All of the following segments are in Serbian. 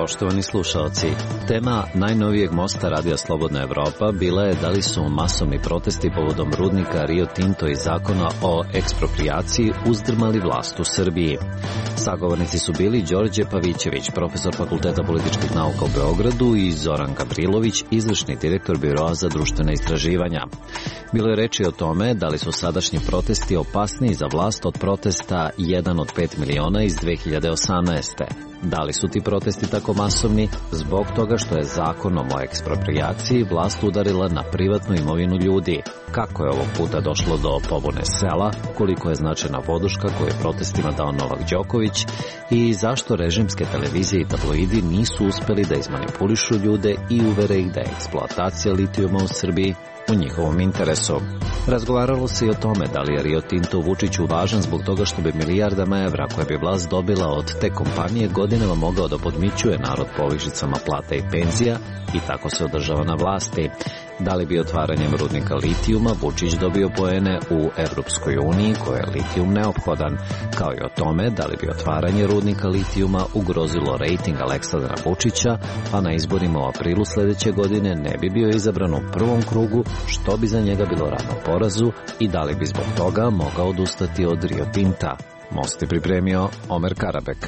Poštovani slušaoci, tema najnovijeg mosta Radija Slobodna Evropa bila je da li su masovni protesti povodom rudnika Rio Tinto i zakona o eksproprijaciji uzdrmali vlast u Srbiji. Sagovornici su bili Đorđe Pavićević, profesor Fakulteta političkih nauka u Beogradu, i Zoran Gavrilović, izvršni direktor Biroa za društvena istraživanja. Bilo je reči o tome da li su sadašnji protesti opasniji za vlast od protesta 1 od 5 miliona iz 2018. Da li su ti protesti tako masovni? Zbog toga što je zakonom o eksproprijaciji vlast udarila na privatnu imovinu ljudi. Kako je ovog puta došlo do pobune sela? Koliko je značajna voduška koju je protestima dao Novak Đoković? I zašto režimske televizije i tabloidi nisu uspeli da izmanipulišu ljude i uvere ih da je eksploatacija litijuma u Srbiji u njihovom interesu? Razgovaralo se i o tome da li je Rio Tinto Vučiću važan zbog toga što bi milijardama evra koje bi vlast dobila od te kompanije godinama mogao da podmićuje narod povišicama plata i penzija i tako se održava na vlasti. Da li bi otvaranjem rudnika litijuma Vučić dobio poene u Evropskoj uniji koje je litijum neophodan, kao i o tome da li bi otvaranje rudnika litijuma ugrozilo rejting Aleksandra Vučića, pa na izborima u aprilu sledeće godine ne bi bio izabran u prvom krugu, što bi za njega bilo ravno porazu, i da li bi zbog toga mogao odustati od Rio Tinta. Most je pripremio Omer Karabek.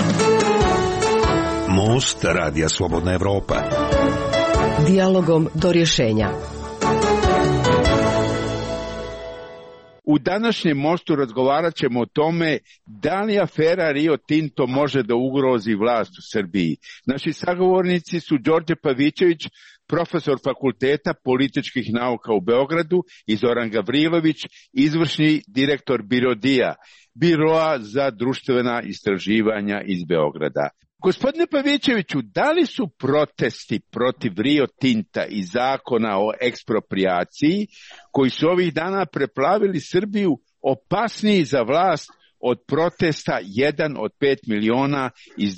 Most Radija Slobodna Evropa. Dijalogom do rješenja. U današnjem mostu razgovarat ćemo o tome da li afera Rio Tinto može da ugrozi vlast u Srbiji. Naši sagovornici su Đorđe Pavićević, profesor Fakulteta političkih nauka u Beogradu, i Zoran Gavrilović, izvršni direktor Biroa za društvena istraživanja iz Beograda. Gospodine Pavićeviću, da li su protesti protiv Rio Tinta i zakona o eksproprijaciji, koji su ovih dana preplavili Srbiju, opasniji za vlast od protesta 1 od 5 miliona iz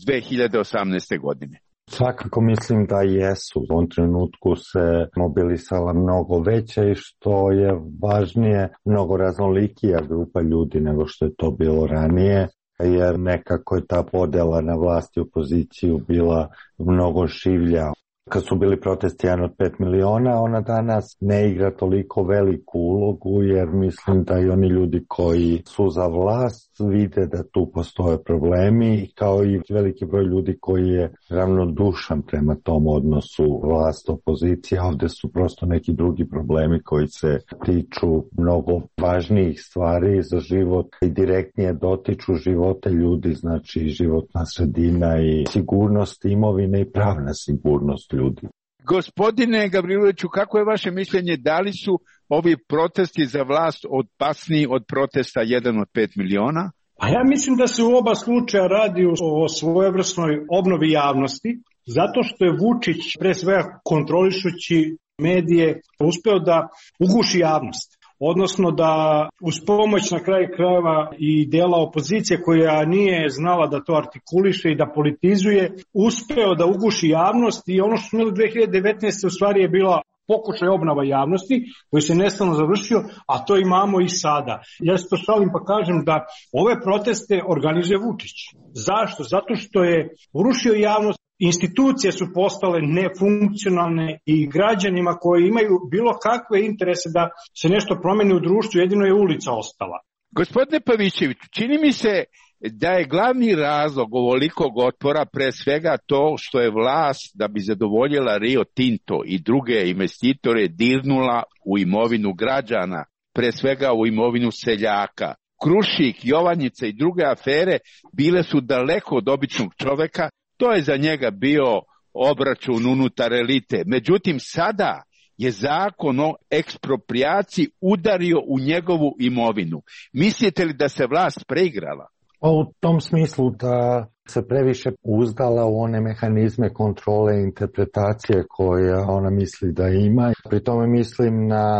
2018. godine? Svakako mislim da jesu. U ovom trenutku se mobilisala mnogo veća i što je važnije, mnogo raznolikija grupa ljudi nego što je to bilo ranije, jer nekako je ta podela na vlast i opoziciju bila mnogo šivlja. Kad su bili protesti 1 od 5 miliona, ona danas ne igra toliko veliku ulogu, jer mislim da i oni ljudi koji su za vlast vide da tu postoje problemi, kao i veliki broj ljudi koji je ravnodušan prema tom odnosu vlast-opozicija. Ovde su prosto neki drugi problemi koji se tiču mnogo važnijih stvari za život i direktnije dotiču živote ljudi, znači životna sredina i sigurnost imovine i pravna sigurnost ljudi. Gospodine Gavriloviću, kako je vaše mišljenje, da li su ovi protesti za vlast opasniji od protesta 1 od 5 miliona? A ja mislim da se u oba slučaja radi o svojevrsnoj obnovi javnosti, zato što je Vučić, pre svega kontrolišući medije, uspeo da uguši javnost. Odnosno da uz pomoć na kraju krajeva i dela opozicije koja nije znala da to artikuliše i da politizuje, uspeo da uguši javnost, i ono što smo imali 2019. u stvari je bila pokušaj obnova javnosti koji se nestalno završio, a to imamo i sada. Ja se to šalim pa kažem da ove proteste organizuje Vučić. Zašto? Zato što je urušio javnost. Institucije su postale nefunkcionalne i građanima koji imaju bilo kakve interese da se nešto promeni u društvu, jedino je ulica ostala. Gospodine Pavićević, čini mi se da je glavni razlog ovolikog otpora pre svega to što je vlast, da bi zadovoljila Rio Tinto i druge investitore, dirnula u imovinu građana, pre svega u imovinu seljaka. Krušik, Jovanjica i druge afere bile su daleko od običnog čoveka. To je za njega bio obračun unutar elite. Međutim, sada je zakon o eksproprijaciji udario u njegovu imovinu. Mislite li da se vlast preigrala? U tom smislu da se previše uzdala u one mehanizme kontrole i interpretacije koje ona misli da ima. Pri tome mislim na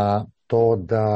to da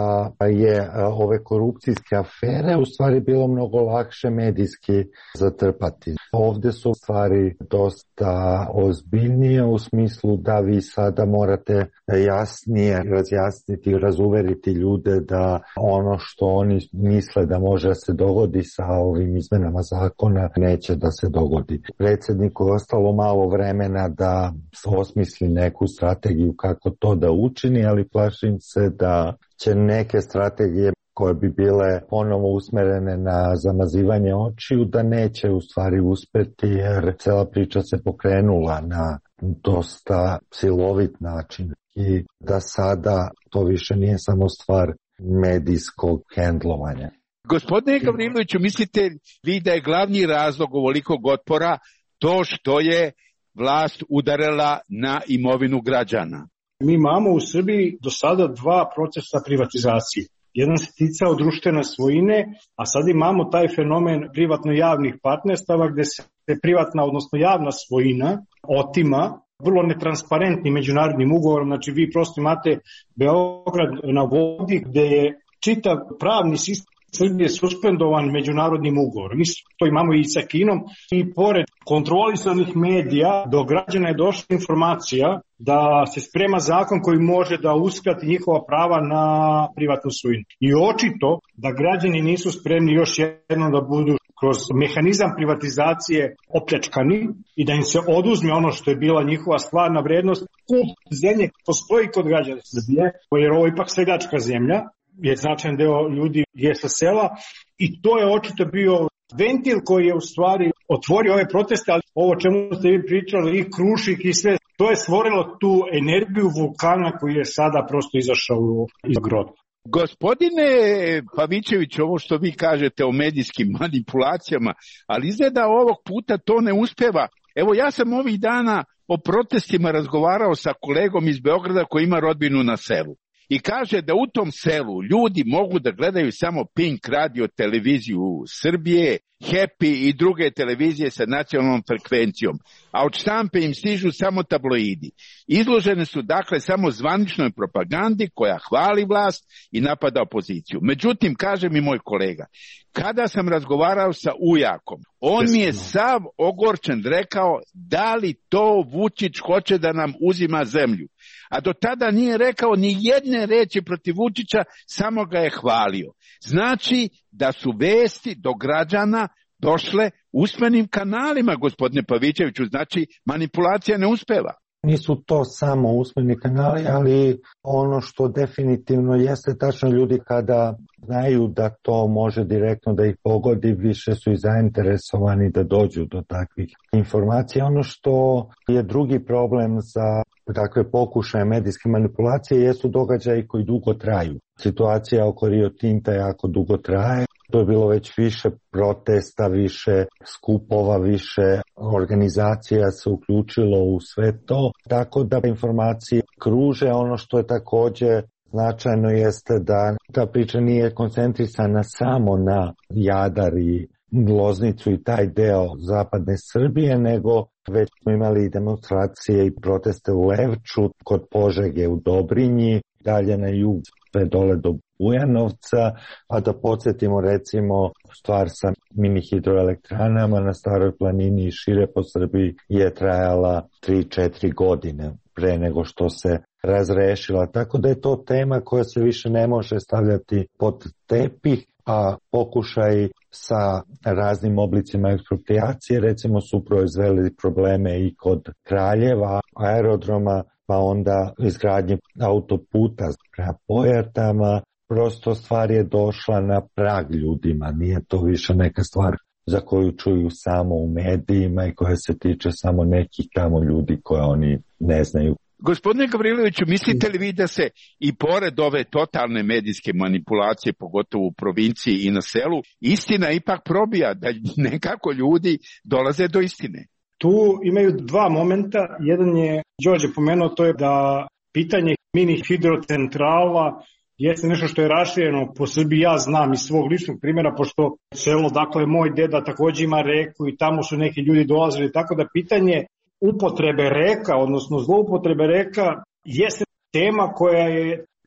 je ove korupcijske afere u stvari bilo mnogo lakše medijski zatrpati. Ovde su stvari dosta ozbiljnije u smislu da vi sada morate jasnije razjasniti i razuveriti ljude da ono što oni misle da može da se dogodi sa ovim izmenama zakona neće da se dogodi. Predsjedniku je ostalo malo vremena da osmisli neku strategiju kako to da učini, ali plašim se da će neke strategije koje bi bile ponovo usmerene na zamazivanje očiju, da neće u stvari uspeti, jer cela priča se pokrenula na dosta silovit način i da sada to više nije samo stvar medijskog hendlovanja. Gospodine Gavriloviću, mislite vi da je glavni razlog ovolikog otpora to što je vlast udarila na imovinu građana? Mi imamo u Srbiji do sada 2 procesa privatizacije. Jedan se ticao društvene svojine, a sad imamo taj fenomen privatno-javnih partnerstava gde se privatna, odnosno javna svojina otima vrlo netransparentnim međunarodnim ugovorom. Znači vi prosto imate Beograd na vodi gde je čitav pravni sistem Srbije suspendovan međunarodnim ugovorom. Mi to imamo i sa Kinom i pored kontrolisanih medija do građana je došla informacija da se sprema zakon koji može da uskrati njihova prava na privatnu svojinu. I očito da građani nisu spremni još jednom da budu kroz mehanizam privatizacije opljačkani i da im se oduzme ono što je bila njihova stvarna vrednost. Kult zemlje postoji kod građana Srbije, jer ovo je ipak seljačka zemlja, je značajan deo ljudi je sa sela i to je očito bio ventil koji je u stvari otvorio ove proteste, ali ovo čemu ste vi pričali i Krušik i sve, to je stvorilo tu energiju vulkana koji je sada prosto izašao iz groba. Gospodine Pavićević, ovo što vi kažete o medijskim manipulacijama, ali izgleda ovog puta to ne uspeva. Evo ja sam ovih dana o protestima razgovarao sa kolegom iz Beograda koji ima rodbinu na selu. I kaže da u tom selu ljudi mogu da gledaju samo Pink radio televiziju Srbije, Happy i druge televizije sa nacionalnom frekvencijom, a od štampe im stižu samo tabloidi. Izložene su dakle samo zvaničnoj propagandi koja hvali vlast i napada opoziciju. Međutim, kaže mi moj kolega, kada sam razgovarao sa ujakom, on mi je sav ogorčen rekao da li to Vučić hoće da nam uzima zemlju. A do tada nije rekao ni jedne reči protiv Vučića, samo ga je hvalio. Znači da su vesti do građana došle usmenim kanalima, gospodine Pavićeviću, znači manipulacija ne uspeva. Nisu to samo usmeni kanali, ali ono što definitivno jeste tačno, ljudi kada znaju da to može direktno da ih pogodi, više su i zainteresovani da dođu do takvih informacija. Ono što je drugi problem za takve pokušaje medijske manipulacije jesu događaji koji dugo traju. Situacija oko Rio Tinta jako dugo traje. To je bilo već više protesta, više skupova, više organizacija se uključilo u sve to. Tako da informacije kruže. Ono što je također značajno jeste da ta priča nije koncentrisana samo na Jadar i Loznicu i taj deo zapadne Srbije, nego već smo imali demonstracije i proteste u Levču, kod Požege u Dobrinji, dalje na jug, sve dole do Bujanovca, a da podsjetimo recimo stvar sa mini hidroelektranama na Staroj planini i šire po Srbiji je trajala 3-4 godine pre nego što se razrešila. Tako da je to tema koja se više ne može stavljati pod tepih, a pokušaj sa raznim oblicima ekspropriacije recimo su proizveli probleme i kod Kraljeva, aerodroma, pa onda izgradnje autoputa prema Pojatama. Prosto stvar je došla na prag ljudima, nije to više neka stvar za koju čuju samo u medijima i koja se tiče samo nekih tamo ljudi koje oni ne znaju. Gospodine Gavriloviću, mislite li vi da se i pored ove totalne medijske manipulacije, pogotovo u provinciji i na selu, istina ipak probija, da nekako ljudi dolaze do istine? Tu imaju 2 momenta. Jedan je, Đorđe pomenuo, to je da pitanje mini hidrocentrala jeste nešto što je rašireno po Srbiji. Ja znam iz svog ličnog primjera, pošto selo, dakle, moj deda također ima reku i tamo su neki ljudi dolazili, tako da pitanje upotrebe reka, odnosno zloupotrebe reka, jeste tema koja je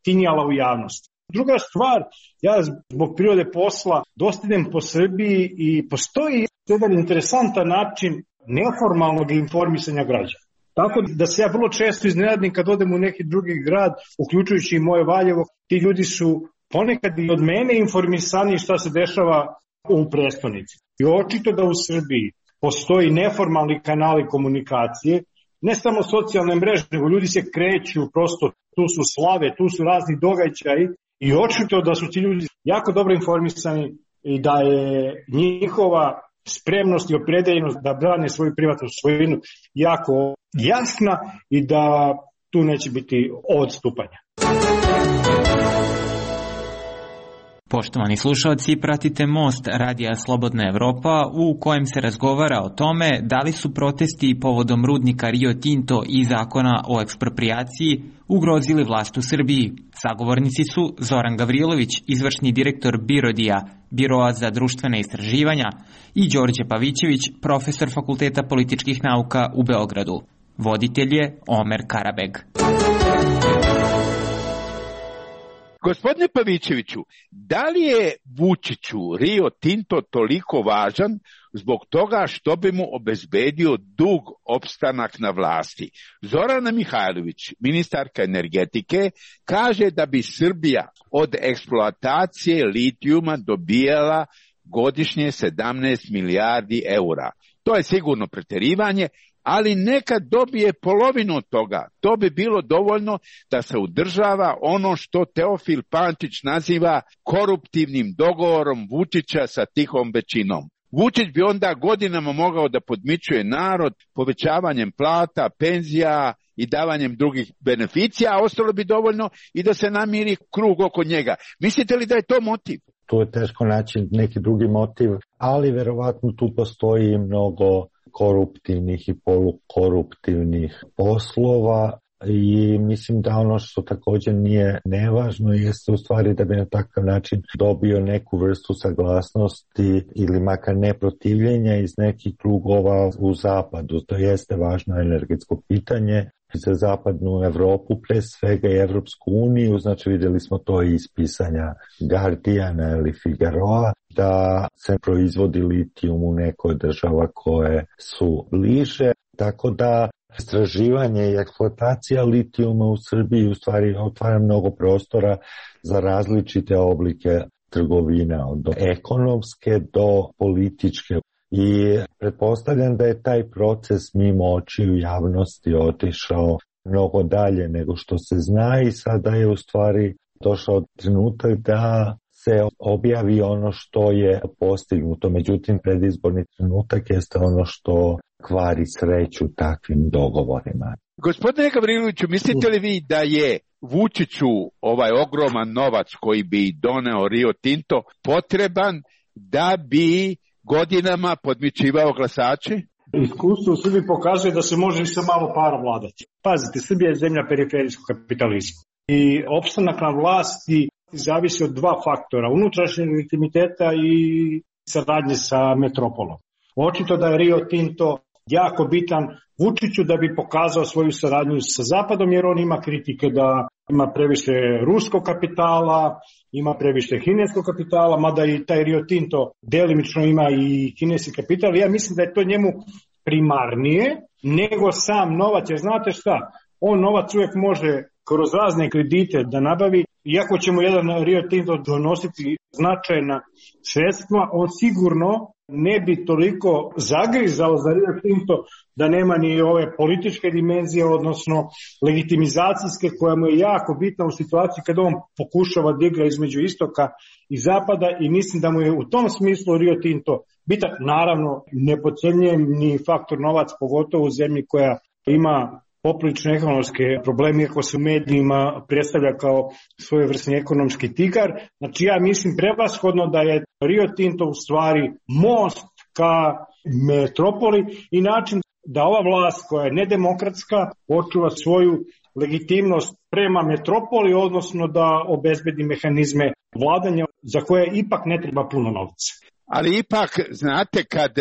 tinjala u javnosti. Druga stvar, ja zbog prirode posla dosta idem po Srbiji i postoji jedan interesantan način neformalnog informisanja građana. Tako da se ja vrlo često iznenadim kad odem u neki drugi grad, uključujući i moje Valjevo, ti ljudi su ponekad i od mene informisani šta se dešava u prestonici. I očito da u Srbiji postoji neformalni kanali komunikacije, ne samo socijalne mreže, nego ljudi se kreću, prosto tu su slave, tu su razni događaji i očito da su ti ljudi jako dobro informisani i da je njihova spremnost i opredeljenost da brane svoju privatnu svojinu jako jasna i da tu neće biti odstupanja. Poštovani slušalci, pratite Most Radija Slobodna Evropa u kojem se razgovara o tome da li su protesti povodom rudnika Rio Tinto i zakona o eksproprijaciji ugrozili vlast u Srbiji. Sagovornici su Zoran Gavrilović, izvršni direktor BIRODI-a, Biroa za društvene istraživanja, i Đorđe Pavićević, profesor Fakulteta političkih nauka u Beogradu. Voditelj je Omer Karabeg. Gospodine Pavićeviću, da li je Vučiću Rio Tinto toliko važan zbog toga što bi mu obezbedio dug opstanak na vlasti? Zorana Mihajlović, ministarka energetike, kaže da bi Srbija od eksploatacije litijuma dobijala godišnje 17 milijardi eura. To je sigurno preterivanje, ali neka dobije polovinu od toga. To bi bilo dovoljno da se održava ono što Teofil Pančić naziva koruptivnim dogovorom Vučića sa tihom većinom. Vučić bi onda godinama mogao da podmićuje narod povećavanjem plata, penzija i davanjem drugih beneficija, a ostalo bi dovoljno i da se namiri krug oko njega. Mislite li da je to motiv? Tu je teško naći neki drugi motiv, ali verovatno tu postoji mnogo koruptivnih i polukoruptivnih poslova i mislim da ono što također nije nevažno jeste u stvari da bi na takav način dobio neku vrstu saglasnosti ili makar neprotivljenja iz nekih krugova u zapadu. To jeste važno energetsko pitanje za zapadnu Evropu, pre svega i Evropsku uniju, znači vidjeli smo to i iz pisanja Guardiana ili Figaroa, da se proizvodi litijum u nekoj država koje su bliže, tako da istraživanje i eksploatacija litijuma u Srbiji u stvari otvara mnogo prostora za različite oblike trgovina, od ekonomske do političke. I pretpostavljam da je taj proces mimo očiju javnosti otišao mnogo dalje nego što se zna i sada je u stvari došao trenutak da se objavi ono što je postignuto. Međutim, predizborni trenutak jeste ono što kvari sreću takvim dogovorima. Gospodine Gavriloviću, mislite li vi da je Vučiću ovaj ogroman novac koji bi doneo Rio Tinto potreban da bi godinama podmićivao glasače? Iskustvo u Srbiji pokazuje da se može i sa malo para vladati. Pazite, Srbija je zemlja periferijskog kapitalizma i opstanak na vlasti zavisi od dva faktora, unutrašnjeg legitimiteta i saradnje sa metropolom. Očito da je Rio Tinto jako bitan Vučiću da bi pokazao svoju saradnju sa Zapadom, jer on ima kritike da ima previše ruskog kapitala, ima previše kineskog kapitala, mada i taj Rio Tinto delimično ima i kineski kapital. Ja mislim da je to njemu primarnije nego sam novac, jer znate šta, on novac uvijek može kroz razne kredite da nabavi, iako će mu jedan Rio Tinto donositi značajna sredstva, on sigurno ne bi toliko zagrizao za Rio Tinto da nema ni ove političke dimenzije, odnosno legitimizacijske, koja mu je jako bitna u situaciji kada on pokušava da igra između istoka i zapada, i mislim da mu je u tom smislu Rio Tinto bitan. Naravno, ne podcenjujem ni faktor novac, pogotovo u zemlji koja ima poprilične ekonomske probleme, iako se u medijima predstavlja kao svojevrsni ekonomski tigar. Znači ja mislim prevashodno da je Rio Tinto u stvari most ka metropoli i način da ova vlast koja je nedemokratska očuva svoju legitimnost prema metropoli, odnosno da obezbedi mehanizme vladanja za koje ipak ne treba puno novca. Ali ipak, znate, kad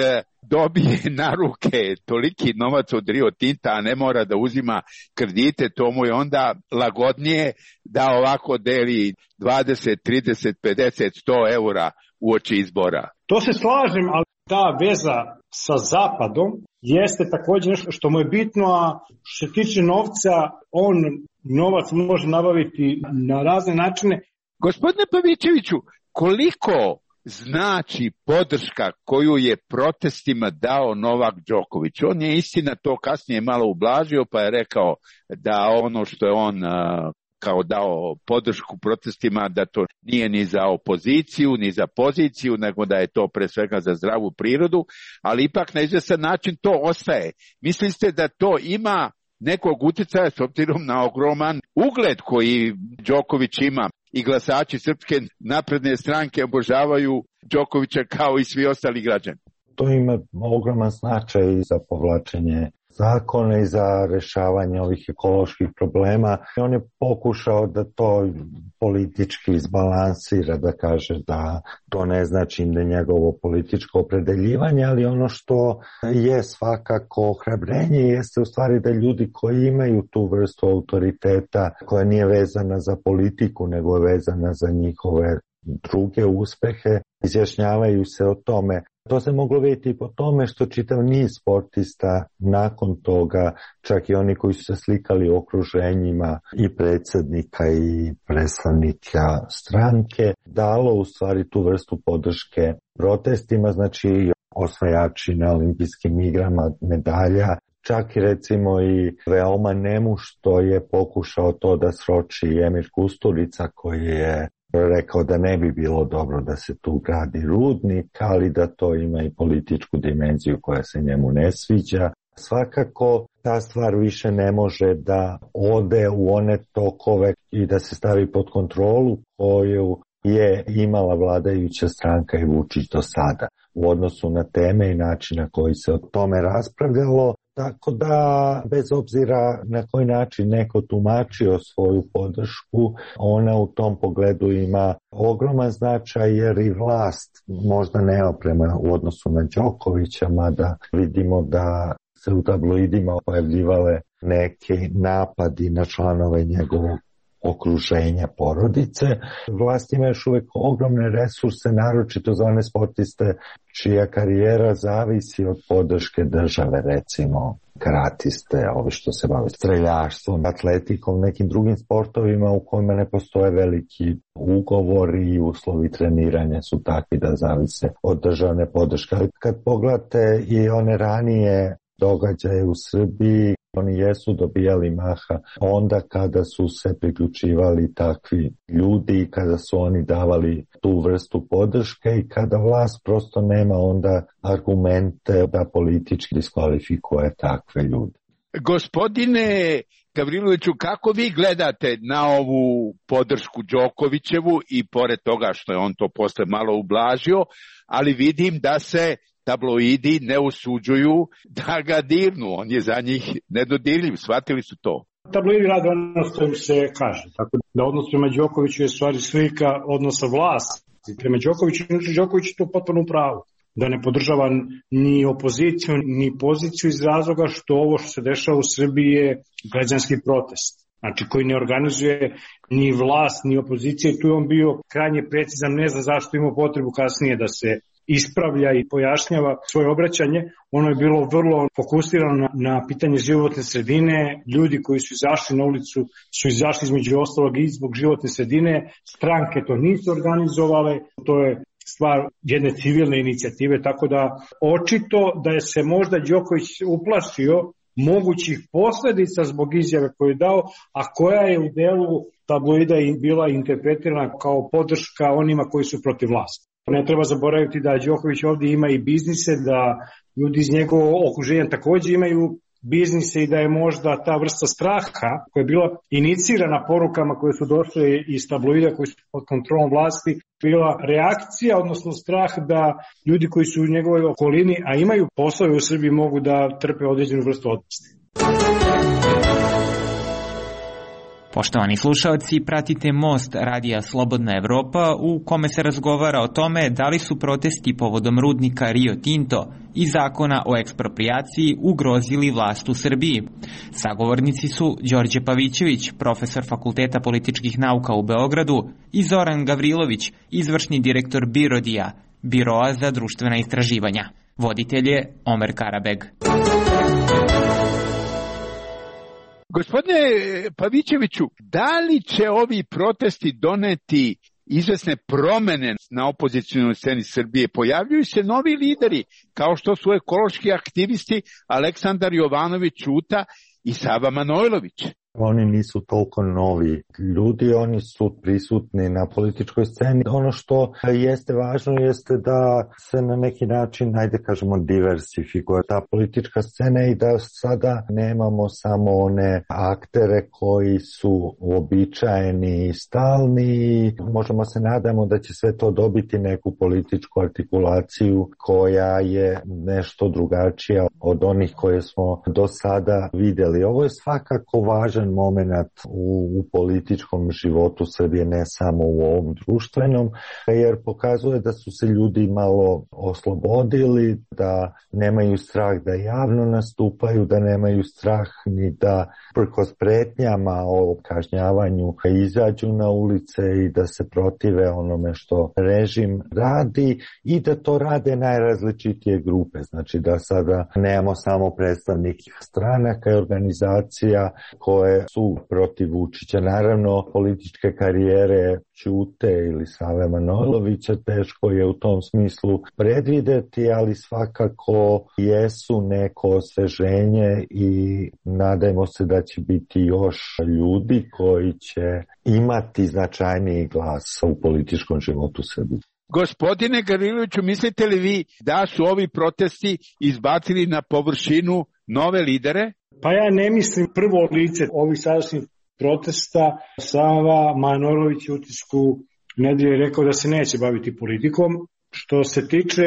dobije na ruke toliki novac od Rio Tinta, a ne mora da uzima kredite, to mu je onda lagodnije da ovako deli 20, 30, 50, 100 eura uoči izbora. To se slažem, ali ta veza sa Zapadom jeste također nešto što mu je bitno, a što se tiče novca, on novac može nabaviti na razne načine. Gospodine Pavićeviću, koliko znači podrška koju je protestima dao Novak Đoković? On je istina to kasnije malo ublažio, pa je rekao da ono što je on kao dao podršku protestima, da to nije ni za opoziciju, ni za poziciju, nego da je to pre svega za zdravu prirodu, ali ipak na izvestan način to ostaje. Mislite da to ima nekog utjecaja s obzirom na ogroman ugled koji Đoković ima i glasači Srpske napredne stranke obožavaju Đokovića kao i svi ostali građani? To ima ogroman značaj i za povlačenje zakona i za rešavanje ovih ekoloških problema. On je pokušao da to politički izbalansira, da kaže da to ne znači da njegovo političko opredeljivanje, ali ono što je svakako ohrabrenje jeste u stvari da ljudi koji imaju tu vrstu autoriteta koja nije vezana za politiku nego je vezana za njihove druge uspehe, izjašnjavaju se o tome. To se moglo vidjeti i po tome što čitav niz sportista nakon toga, čak i oni koji su se slikali u okruženjima i predsjednika i predstavnika stranke, dalo u stvari tu vrstu podrške protestima, znači osvajači na olimpijskim igrama medalja, čak i recimo i veoma nemušto je pokušao to da sroči Emir Kusturica koji je rekao da ne bi bilo dobro da se tu gradi rudnik, ali da to ima i političku dimenziju koja se njemu ne sviđa. Svakako ta stvar više ne može da ode u one tokove i da se stavi pod kontrolu koju je imala vladajuća stranka i Vučić do sada u odnosu na teme i način na koji se o tome raspravljalo. Tako da, bez obzira na koji način neko tumačio svoju podršku, ona u tom pogledu ima ogroman značaj jer i vlast možda neoprema u odnosu na Đokovića, mada vidimo da se u tabloidima pojavljivale neki napadi na članove njegovog okruženja porodice. Vlast ima još uvijek ogromne resurse, naročito za one sportiste čija karijera zavisi od podrške države, recimo karatiste, ovi što se bave streljaštvom, atletikom, nekim drugim sportovima u kojima ne postoje veliki ugovori i uslovi treniranja su takvi da zavise od državne podrške. Ali kad pogledate i one ranije događaje u Srbiji, oni jesu dobijali maha onda kada su se priključivali takvi ljudi i kada su oni davali tu vrstu podrške i kada vlast prosto nema onda argumente da politički diskvalifikuje takve ljude. Gospodine Gavriloviću, kako vi gledate na ovu podršku Đokovićevu i pored toga što je on to posle malo ublažio, ali vidim da se tabloidi ne usuđuju da ga dirnu, on je za njih nedodirljiv, shvatili su to. Tabloidi rade ono što im se kaže, tako da odnos prema Đokoviću je stvari slika odnosa vlasti prema Đokoviću, Đoković je to potpuno pravo, da ne podržava ni opoziciju, ni poziciju iz razloga što ovo što se dešava u Srbiji je građanski protest. Znači koji ne organizuje ni vlast, ni opozicija, tu je on bio krajnje precizan, ne zna zašto imao potrebu kasnije da se ispravlja i pojašnjava svoje obraćanje. Ono je bilo vrlo fokusirano na pitanje životne sredine. Ljudi koji su izašli na ulicu su izašli između ostalog i zbog životne sredine. Stranke to nisu organizovale. To je stvar jedne civilne inicijative, tako da očito da je se možda Đoković uplašio mogućih posljedica zbog izjave koju je dao, a koja je u delu tabloida bila interpretirana kao podrška onima koji su protiv vlasti. Ne treba zaboraviti da Đoković ovdje ima i biznise, da ljudi iz njegovog okruženja također imaju biznise i da je možda ta vrsta straha koja je bila inicirana porukama koje su došle iz tabloida koji su pod kontrolom vlasti bila reakcija, odnosno strah da ljudi koji su u njegovoj okolini, a imaju poslove u Srbiji, mogu da trpe određenu vrstu otpusti. Poštovani slušalci, pratite Most radija Slobodna Evropa u kome se razgovara o tome da li su protesti povodom rudnika Rio Tinto i zakona o eksproprijaciji ugrozili vlast u Srbiji. Sagovornici su Đorđe Pavićević, profesor Fakulteta političkih nauka u Beogradu, i Zoran Gavrilović, izvršni direktor BIRODI-a, Biroa za društvena istraživanja. Voditelj je Omer Karabeg. Gospodine Pavićeviću, da li će ovi protesti doneti izvesne promene na opozicionoj sceni Srbije? Pojavljuju se novi lideri, kao što su ekološki aktivisti Aleksandar Jovanović Ćuta i Sava Manojlović. Oni nisu toliko novi ljudi, oni su prisutni na političkoj sceni. Ono što jeste važno jeste da se na neki način, ajde kažemo, diversifikuje ta politička scena i da sada nemamo samo one aktere koji su uobičajeni i stalni. Možemo se nadamo da će sve to dobiti neku političku artikulaciju koja je nešto drugačija od onih koje smo do sada vidjeli. Ovo je svakako važan moment u političkom životu Srbije, ne samo u ovom društvenom, jer pokazuje da su se ljudi malo oslobodili, da nemaju strah da javno nastupaju, da nemaju strah ni da prkos pretnjama o kažnjavanju izađu na ulice i da se protive onome što režim radi i da to rade najrazličitije grupe. Znači da sada nemamo samo predstavnike stranaka i organizacija koje su protiv Vučića. Naravno, političke karijere Ćute ili Save Manojlovića teško je u tom smislu predvideti, ali svakako jesu neko osveženje i nadajmo se da će biti još ljudi koji će imati značajniji glas u političkom životu Srbije. Gospodine Gavriloviću, mislite li vi da su ovi protesti izbacili na površinu nove lidere? Pa ja ne mislim prvo lice ovih sadašnjih protesta. Sava Manojlović u utisku nedelje rekao da se neće baviti politikom. Što se tiče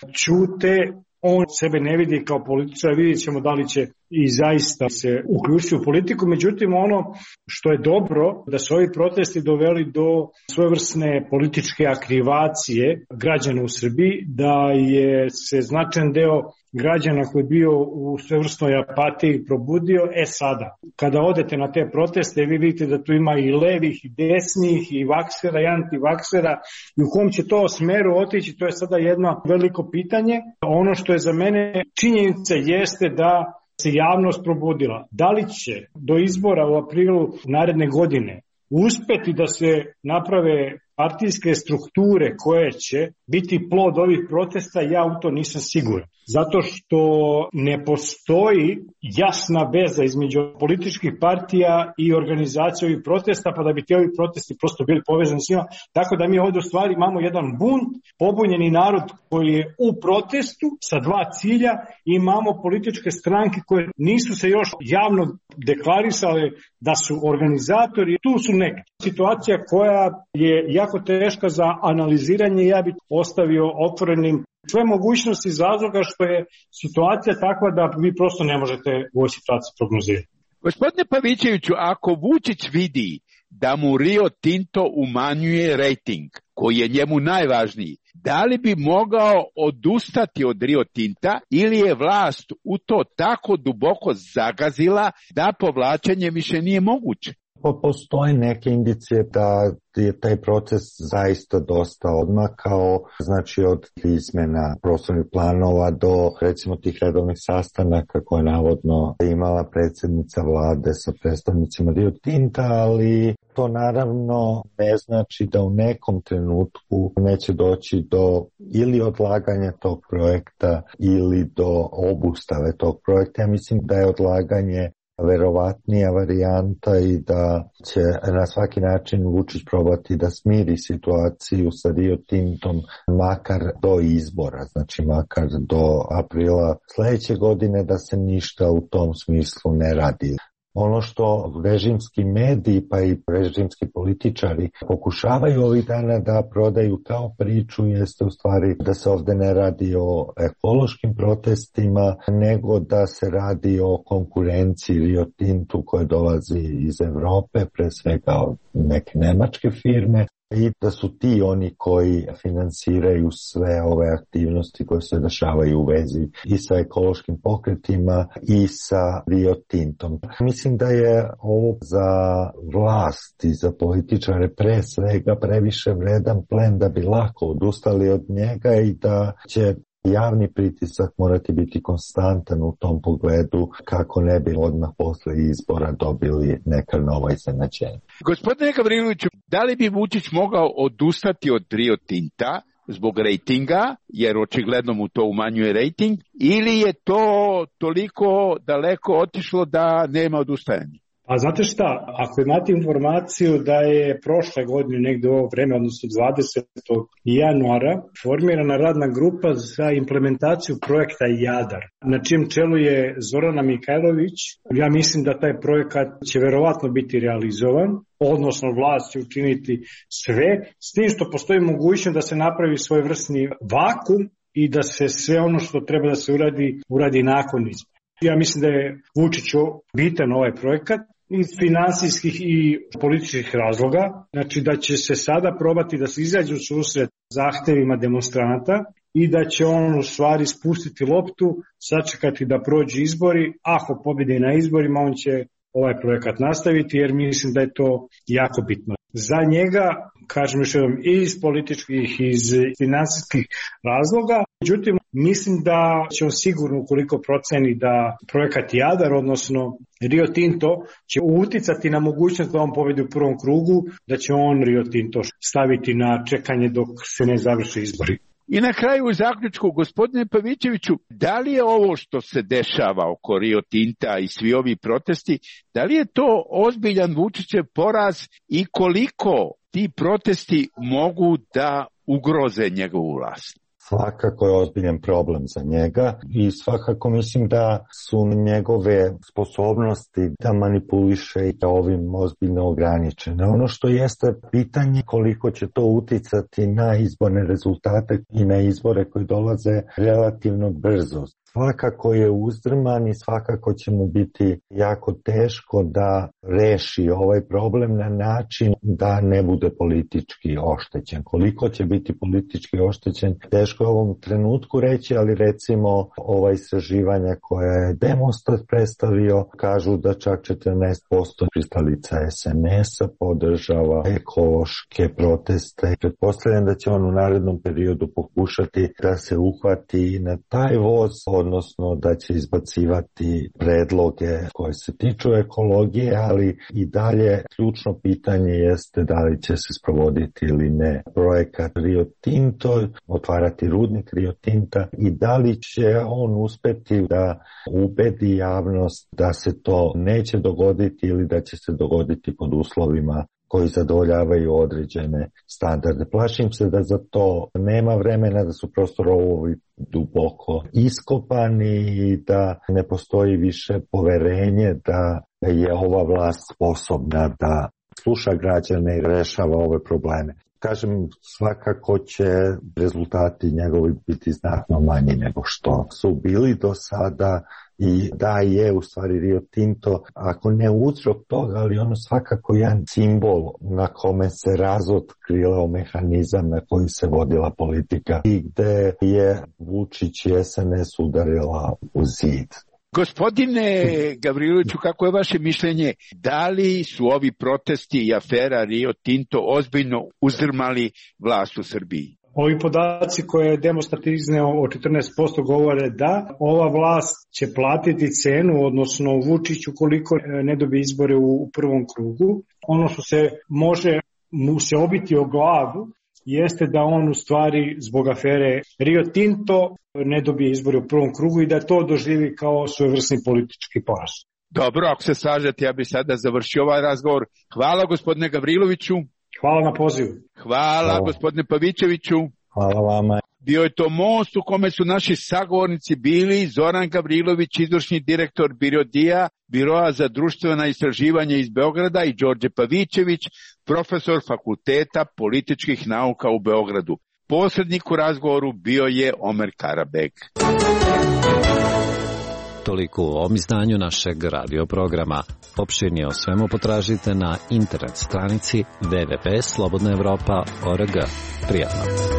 Ćute, on sebe ne vidi kao političar, vidjet ćemo da li će i zaista se uključiti u politiku. Međutim, ono što je dobro, da su ovi protesti doveli do svojevrsne političke aktivacije građana u Srbiji, da je se značajan deo građana koji je bio u svevrsnoj apatiji probudio. Sada, kada odete na te proteste, vi vidite da tu ima i levih, i desnih, i vaksera, i antivaksera, i u kom će to smeru otići, to je sada jedno veliko pitanje. Ono što je za mene činjenica jeste da se javnost probudila. Da li će do izbora u aprilu naredne godine uspeti da se naprave partijske strukture koje će biti plod ovih protesta, ja u to nisam siguran. Zato što ne postoji jasna veza između političkih partija i organizacije ovih protesta, pa da bi ti ovi protesti prosto bili povezani s njima. Tako da mi ovdje u stvari imamo jedan bunt, pobunjeni narod koji je u protestu sa dva cilja, i imamo političke stranke koje nisu se još javno deklarisale da su organizatori. Tu su neke situacija koja je jako teška za analiziranje. Ja bih ostavio otvorenim sve mogućnosti iz razloga što je situacija takva da vi prosto ne možete u ovoj situaciji prognozirati. Gospodine Pavićeviću, ako Vučić vidi da mu Rio Tinto umanjuje rejting, koji je njemu najvažniji, da li bi mogao odustati od Rio Tinta ili je vlast u to tako duboko zagazila da povlačenje više nije moguće? Postoje neke indicije da je taj proces zaista dosta odmakao, znači od izmjena prostornih planova do recimo tih redovnih sastanaka koje navodno imala predsjednica vlade sa predstavnicima Rio Tinta, ali to naravno ne znači da u nekom trenutku neće doći do ili odlaganja tog projekta ili do obustave tog projekta. Ja mislim da je odlaganje verovatnija varijanta i da će na svaki način Vučić probati da smiri situaciju sa Rio Tintom makar do izbora, znači makar do aprila sljedeće godine, da se ništa u tom smislu ne radi. Ono što režimski mediji pa i režimski političari pokušavaju ovih dana da prodaju kao priču jeste u stvari da se ovdje ne radi o ekološkim protestima, nego da se radi o konkurenciji Rio Tintu koja dolazi iz Evrope, pre svega od neke nemačke firme, i da su ti oni koji finansiraju sve ove aktivnosti koje se dešavaju u vezi i sa ekološkim pokretima i sa Rio Tintom. Mislim da je ovo za vlast i za političare pre svega previše vredan plen da bi lako odustali od njega i da će javni pritisak morati biti konstantan u tom pogledu kako ne bi odmah posle izbora dobili neka nova iznenađenja. Gospodine Gavriloviću, da li bi Vučić mogao odustati od Rio Tinta zbog rejtinga, jer očigledno mu to umanjuje rejting, ili je to toliko daleko otišlo da nema odustajanja? A znate šta, ako imate informaciju da je prošle godine negde u ovo vreme, odnosno 20. januara, formirana radna grupa za implementaciju projekta Jadar, na čijem čelu je Zorana Mihajlović, ja mislim da taj projekat će verovatno biti realizovan, odnosno vlast će učiniti sve, s tim što postoji mogućnost da se napravi svojevrsni vakum i da se sve ono što treba da se uradi nakon izbora. Ja mislim da je Vučiću bitan ovaj projekat iz finansijskih i političkih razloga, znači da će se sada probati da se izađe u susret zahtevima demonstranata i da će on u stvari spustiti loptu, sačekati da prođu izbori, ako pobedi na izborima on će ovaj projekat nastaviti jer mislim da je to jako bitno. Za njega, kažem još jednom, i iz političkih i iz finansijskih razloga, međutim mislim da će on sigurno ukoliko proceni da projekat Jadar, odnosno Rio Tinto, će uticati na mogućnost da on pobedi u prvom krugu, da će on Rio Tinto staviti na čekanje dok se ne završe izbori. I na kraju u zaključku, gospodine Pavićeviću, da li je ovo što se dešava oko Rio Tinta i svi ovi protesti, da li je to ozbiljan Vučićev poraz i koliko ti protesti mogu da ugroze njegovu vlast? Svakako je ozbiljan problem za njega i svakako mislim da su njegove sposobnosti da manipuliše i ovim ozbiljno ograničene. Ono što jeste pitanje koliko će to uticati na izborne rezultate i na izbore koji dolaze relativno brzo. Svakako je uzdrman i svakako će mu biti jako teško da reši ovaj problem na način da ne bude politički oštećen. Koliko će biti politički oštećen, teško je u ovom trenutku reći, ali recimo ova istraživanja koja je Demostat predstavio kažu da čak 14% pristalica SNS-a podržava ekološke proteste. Pretpostavljam da će on u narednom periodu pokušati da se uhvati na taj voz, odnosno da će izbacivati predloge koje se tiču ekologije, ali i dalje ključno pitanje jeste da li će se sprovoditi ili ne projekat Rio Tinto, otvarati rudnik Rio Tinta i da li će on uspeti da ubedi javnost da se to neće dogoditi ili da će se dogoditi pod uslovima koji zadovoljavaju određene standarde. Plašim se da za to nema vremena, da su prosto rovovi duboko iskopani i da ne postoji više poverenje da je ova vlast sposobna da sluša građane i rešava ove probleme. Kažem, svakako će rezultati njegovi biti znatno manji nego što su bili do sada i da je u stvari Rio Tinto, ako ne uzrok toga, ali ono svakako jedan simbol na kome se razotkrilo mehanizam na koji se vodila politika i gde je Vučić i SNS udarila u zid. Gospodine Gavriloviću, kako je vaše mišljenje, da li su ovi protesti i afera Rio Tinto ozbiljno uzdrmali vlast u Srbiji? Ovi podaci koje je Demostat izneo o 14% govore da ova vlast će platiti cenu, odnosno Vučić ukoliko ne dobije izbore u prvom krugu. Ono što se može mu se obiti o glavu jeste da on u stvari zbog afere Rio Tinto ne dobije izbore u prvom krugu i da to doživi kao svojevrsni politički poraz. Dobro, ako se slažete, ja bih sada završio ovaj razgovor. Hvala gospodine Gavriloviću. Hvala na pozivu. Hvala gospodine Pavićeviću. Hvala vama. Bio je to most u kome su naši sagovornici bili Zoran Gavrilović, izvršni direktor BIRODIA, Biroa za društvena istraživanja iz Beograda, i Đorđe Pavićević, profesor Fakulteta političkih nauka u Beogradu. Posrednik u razgovoru bio je Omer Karabek. Toliko u ovom izdanju našeg radioprograma. Opširnije o svemu potražite na internet stranici www.slobodnaevropa.org. Prijatno!